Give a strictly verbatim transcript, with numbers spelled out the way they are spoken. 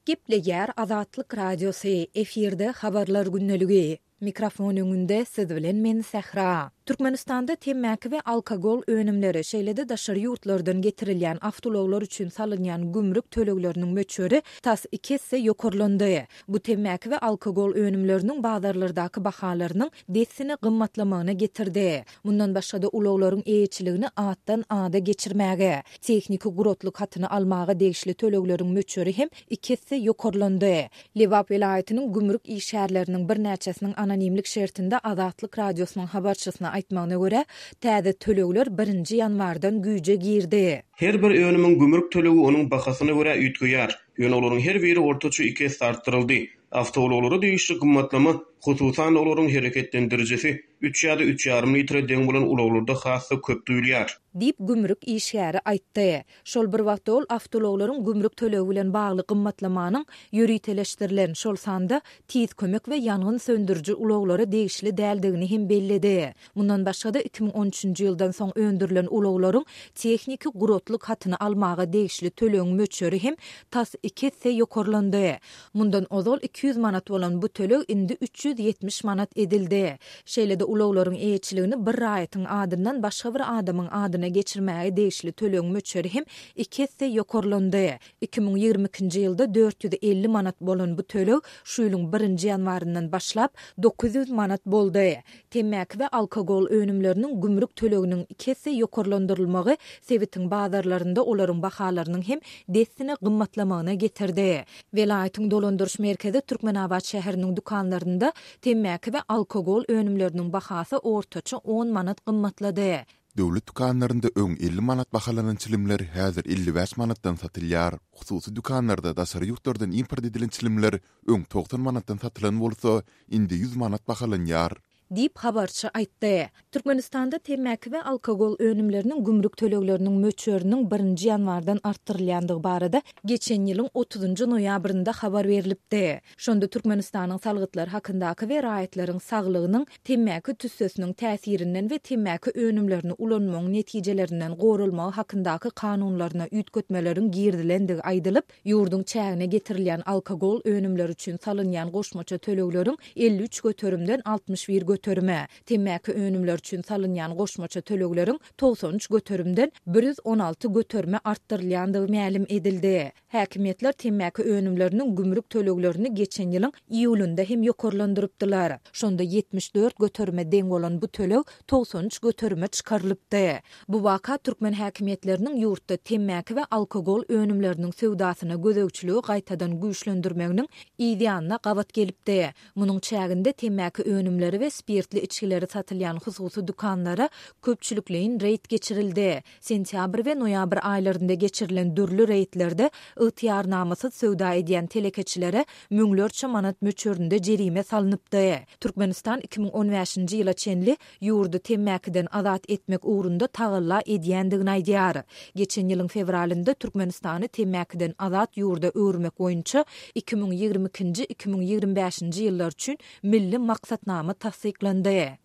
Gepleger Azatlyk Radiosu efirde habarlar günneligi. Mikrofon öňünde siz bilen men Sahra. Türkmenistanda temmäki we alkogol önümleri şeýlede daşary ýurtlardan getirilýän awtologlar üçin salynýan gümrük tölegleriniň möçüri tas iki hisse ýokarlandy. Bu temmäki we alkogol önümleriniň bazarlardaky bahalarynyň desini gymmatlamagyna getirdi. Mundan başga da ulaglaryň eýetçiligini atdan ada geçirmäge, tehnik gurutluk hatyny almaga degişli tölegleriň möçüri hem iki hisse ýokarlandy. Lewap welaýatynyň gümrük işgärleriniň bir näçesiniň anonimlik şertinde Azatlyk Radiosynyň habarçysyna aýtmagyna görä, täze tölegler birinji ýanwardan güýje girdi. Her bir önümün gümrük tölegi onun bahasyna görä üýtgýär. Ýönolaryň her biri ortaça iki artdyryldy. Awtologlara degişli gymmatlama, hususan olaryň hereketlendirjisi üç ýa-da üç ýarym litre deň bolan ulaglarda hassa köp duýulýar. Dip gümrük işgäri aýtdy. Şol bir wagt ol awtologlaryň gümrük tölegi bilen bagly gymmatlamanyň ýürüteleşdirilen şol sanda tiz kömek we ýangyn söndürji ulaglara degişli däldigini hem belledi. Mundan başga da iki bin on üçinji ýyldan soň öndürilen ulaglaryň tehnik gurutluk hatyny almaga degişli tölegiň möçüri hem tas iki hisse ýokarlandy. Mundan ozal iki yüz manat bolan bu töleg indi üç yüz ýetmiş manat edildi. Şeýle-de ulaglaryň eýetçiligini bir raýatyň adyndan başga bir adamyň adyna geçirmäge degişli tölegiň möçüri hem iki hisse ýokarlandy. iki bin ýygrimi ikinji ýylda dört yüz elli manat bolan bu töleg şu ýylyň birinji ýanwaryndan başlap dokuz yüz manat boldy. Temmäki we alkogol önümleriniň gümrük töleginiň iki hisse ýokarlandyrylmagy Sewitiň bazarlarynda olaryň bahalarynyň hem desini gymmatlamagyna getirdi. Welaýatyň dolandyrş merkezi Türkmenabad şäheriniň dukanlarynda temmäki we alkogol önümleriniň bahasy ortaça on manat gymmatlady. Döwlet dukanlarynda öň elli manat bahalanan çilimler häzir elli beş manatdan satylýar. Hususy dukanlarda daşary ýurtlardan import edilen çilimler öň doksan manatdan satylan bolsa, indi yüz manat bahalanýar. Dip habarçy aýtdy. Türkmenistanda temmäki we alkogol önümleriniň gümrük tölegleriniň möçüriniň birinji ýanwardan artdyrylýandygy barada geçen ýylyň otuzunjy noýabrynda habar berilipdi. Şonda Türkmenistanyň salgytlar hakyndaky we raýatlaryň saglygynyň temmäki tüssesiniň täsirinden we temmäki önümlerini ulanmagyň netijelerinden gorulmagy hakyndaky kanunlaryna üýtgetmeleriň girdilendigi aýdylyp, ýurdun çägine getirilýän alkogol önümleri üçin salynýan goşmaça tölegleriň elli üç götürümden altmış bir götürme, temmäki önümler üçin salynýan goşmaça tölegleriň doksan üç götürümden bir yüz on alty götürme artdyrylýandygy ma'lum edildi. Häkimetler temmäki önümleriniň gümrük töleglerini geçen ýylyň iýulynda hem ýokarlandyrypdylar. Şonda yetmiş dört götürme deň bolan bu töleg doksan üç götürme çykarylypdy. Bu waka türkmen häkimetleriniň ýurtda temmäki we alkogol önümleriniň sewdasyna gözegçiligi gaýtadan güýçlendirmeginiň ideýanyna gabat gelipdi. Munyň çäginde temmäki önümleri we spirtli içkileri satylýan hususy dukanlara köpçülükleýin reýt geçirildi. Sentýabr we noýabr aýlarynda geçirilen dürli reýtlerde ýtýarnamasyz sowda edýän telekeçilere müňlerçe manat möçürinde jerime salynıpdy. Türkmenistan iki bin on beşinji ýyla çenli ýurdu temmäkiden azat etmek uğrunda tagalla edýändigini aýdýar. Geçen ýylyň fevralynda Türkmenistany temmäkiden azat ýurda öwürmek boýunça iki bin ýygrimi ikinji iki bin ýygrimi beşinji ýyllar üçin milli maksatnama tasdiklandy.